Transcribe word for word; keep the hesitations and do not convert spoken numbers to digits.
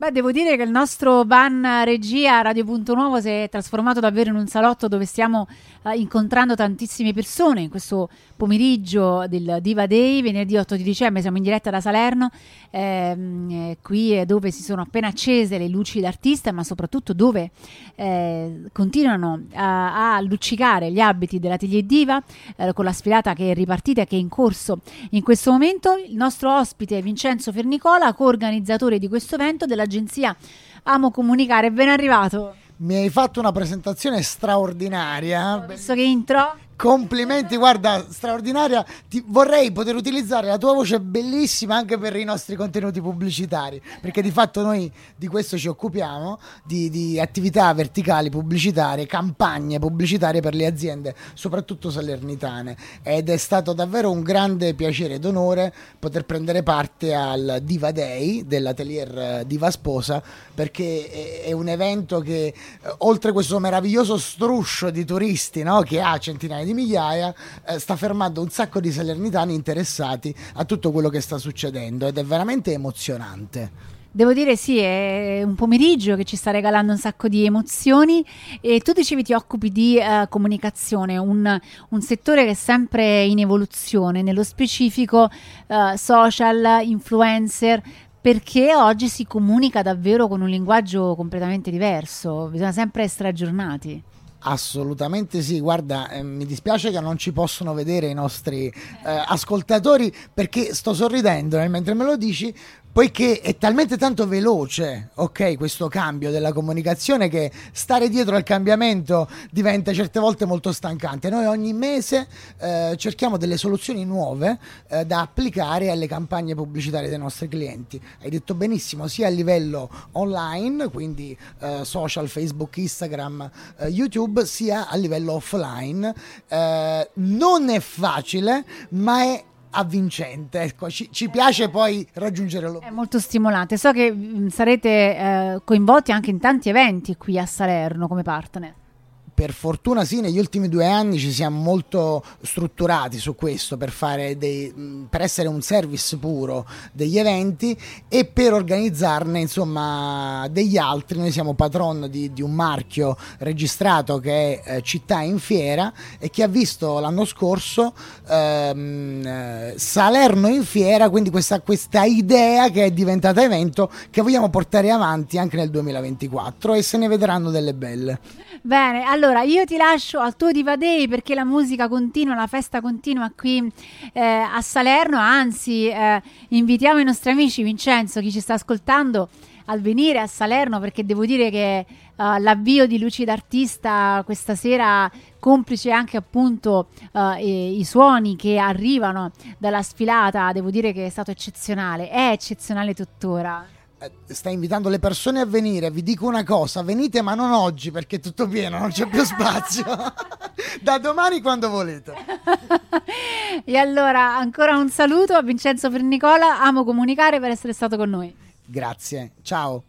Beh, devo dire che il nostro van regia Radio Punto Nuovo si è trasformato davvero in un salotto dove stiamo eh, incontrando tantissime persone. In questo pomeriggio del Diva Day, venerdì otto di dicembre, siamo in diretta da Salerno, ehm, eh, qui è dove si sono appena accese le luci d'artista, ma soprattutto dove eh, continuano a, a luccicare gli abiti dell'Atelier Diva, eh, con la sfilata che è ripartita e che è in corso in questo momento. Il nostro ospite è Vincenzo Fernicola, coorganizzatore di questo evento dell'agenzia Amo Comunicare. Ben arrivato. Mi hai fatto una presentazione straordinaria. Visto che intro. Complimenti, guarda, straordinaria. Ti, vorrei poter utilizzare la tua voce bellissima anche per i nostri contenuti pubblicitari, perché di fatto noi di questo ci occupiamo, di, di attività verticali pubblicitarie, campagne pubblicitarie per le aziende, soprattutto salernitane, ed è stato davvero un grande piacere ed onore poter prendere parte al Diva Day dell'Atelier Diva Sposa, perché è, è un evento che, oltre questo meraviglioso struscio di turisti, no, che ha centinaia di migliaia, eh, sta fermando un sacco di salernitani interessati a tutto quello che sta succedendo, ed è veramente emozionante. Devo dire sì, è un pomeriggio che ci sta regalando un sacco di emozioni. E tu dicevi ti occupi di uh, comunicazione, un, un settore che è sempre in evoluzione, nello specifico uh, social, influencer, perché oggi si comunica davvero con un linguaggio completamente diverso, bisogna sempre essere aggiornati. Assolutamente sì, guarda, eh, mi dispiace che non ci possono vedere i nostri eh, ascoltatori, perché sto sorridendo eh, mentre me lo dici, poiché è talmente tanto veloce, ok, questo cambio della comunicazione, che stare dietro al cambiamento diventa certe volte molto stancante. Noi ogni mese eh, cerchiamo delle soluzioni nuove eh, da applicare alle campagne pubblicitarie dei nostri clienti. Hai detto benissimo, sia a livello online, quindi eh, social, Facebook, Instagram, eh, YouTube, sia a livello offline. Eh, non è facile, ma è avvincente, ecco, ci, ci piace poi raggiungere l'obiettivo. È molto stimolante. So che mh, sarete eh, coinvolti anche in tanti eventi qui a Salerno come partner. Per fortuna sì, negli ultimi due anni ci siamo molto strutturati su questo, per fare dei, per essere un service puro degli eventi e per organizzarne insomma degli altri. Noi siamo patron di, di un marchio registrato che è eh, Città in Fiera, e che ha visto l'anno scorso ehm, eh, Salerno in Fiera, quindi questa, questa idea che è diventata evento, che vogliamo portare avanti anche nel duemilaventiquattro, e se ne vedranno delle belle. Bene, allora io ti lascio al tuo Diva Day, perché la musica continua, la festa continua qui eh, a Salerno. Anzi, eh, invitiamo i nostri amici, Vincenzo, chi ci sta ascoltando, al venire a Salerno, perché devo dire che uh, l'avvio di Luci d'Artista questa sera, complice anche appunto uh, i, i suoni che arrivano dalla sfilata, devo dire che è stato eccezionale, è eccezionale tuttora. Sta invitando le persone a venire. Vi dico una cosa: venite, ma non oggi, perché è tutto pieno, non c'è più spazio. Da domani, quando volete. E allora ancora un saluto a Vincenzo Fernicola, Amo Comunicare, per essere stato con noi. Grazie, ciao.